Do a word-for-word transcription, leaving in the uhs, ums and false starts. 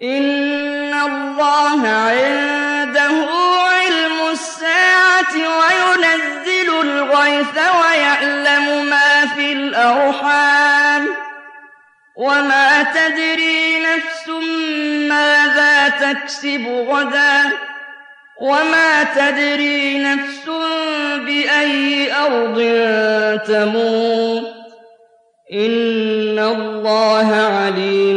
إِنَّ اللَّهَ عِندَهُ عِلْمُ السَّاعَةِ وَيُنَزِّلُ الْغَيْثَ وَيَعْلَمُ مَا فِي الْأَرْحَامِ ۖ وَمَا تَدْرِي نَفْسٌ مَّاذَا تَكْسِبُ غَدًا ۖ وَمَا تَدْرِي نَفْسٌ بِأَيِّ أَرْضٍ تَمُوتُ ۚ إِنَّ اللَّهَ عَلِيمٌ